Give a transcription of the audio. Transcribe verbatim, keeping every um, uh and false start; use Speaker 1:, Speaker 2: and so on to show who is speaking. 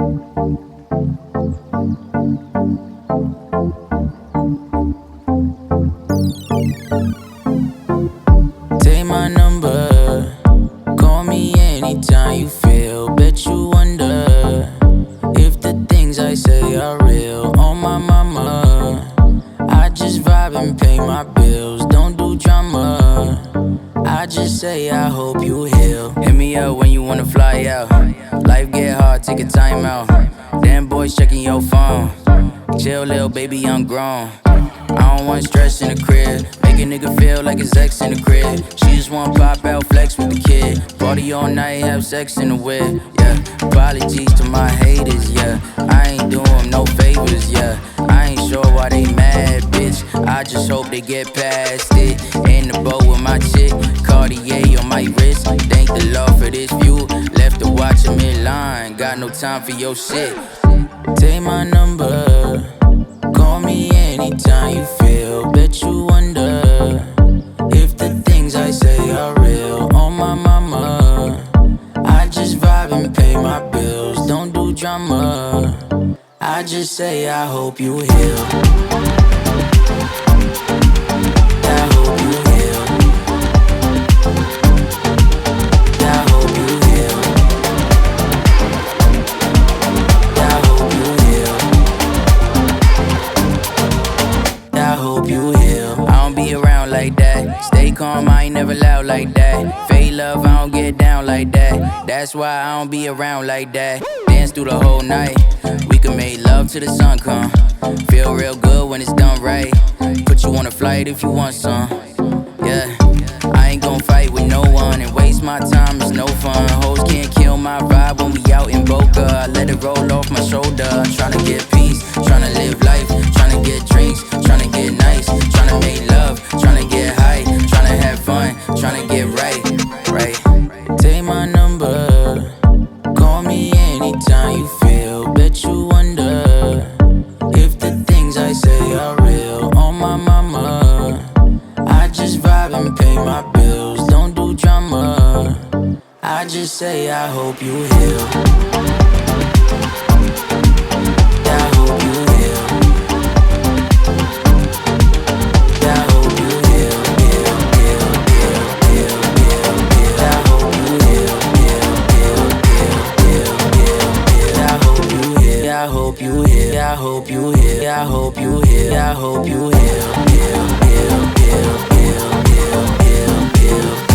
Speaker 1: Take my number, call me anytime you feel. Bet you wonder if the things I say are real. On my mama, I just vibe and pay my bills. Don't do drama, I just say I hope you heal. Hit me up when you wanna fly out. Life get hard, take a time out. Damn boys checking your phone. Chill, little baby, I'm grown. I don't want stress in the crib. Make a nigga feel like his ex in the crib. She just wanna pop out, flex with the kid. Party all night, have sex in the whip. Yeah, apologies to my haters. Yeah, I ain't do 'em no favors. Yeah, I ain't sure why they mad, bitch. I just hope they get past it. In the boat with my chick, Cartier on my wrist. Thank the Lord for this view. Left to watch him in line. Got no time for your shit. Take my number, call me anytime you feel. Bet you wonder if the things I say are real. On my mama, I just vibe and pay my bills. Don't do drama, I just say I hope you heal. I hope you heal. I hope you heal. I hope you heal. I hope you heal. I don't be around like that. Stay calm, I ain't never loud like that. Fake love, I don't get down like that. That's why I don't be around like that. Dance through the whole night. We can make love till the sun come. Feel real good when it's done right. Put you on a flight if you want some. Yeah, I ain't gon' fight with no one and waste my time, it's no fun. Hoes can't kill my vibe when we out in Boca. I let it roll off my shoulder. I'm tryna get peace, tryna live life, tryna get drinks, tryna get nice, tryna make love, tryna get high, tryna have fun, tryna get right, right. Take my number, call me anytime you feel. Bet you wonder if the things I say are real. On my mama, I just vibe and pay my bills. Don't do drama, I just say I hope you heal. I hope you heal. I hope you heal, heal, heal, heal, heal, heal, heal. I hope you heal, heal, heal, heal, heal, heal, heal. I hope you heal. I hope you heal. I hope you heal. I hope you heal. I hope you heal, heal, heal, heal, heal, heal, heal, heal.